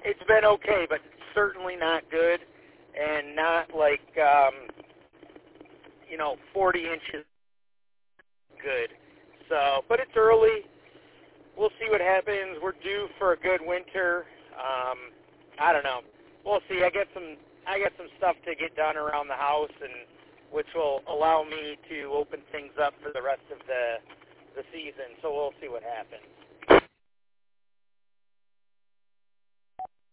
it's been okay, but certainly not good, and not like 40 inches good. So, but it's early. We'll see what happens. We're due for a good winter. I don't know. We'll see. I got some stuff to get done around the house, and which will allow me to open things up for the rest of the season. So we'll see what happens.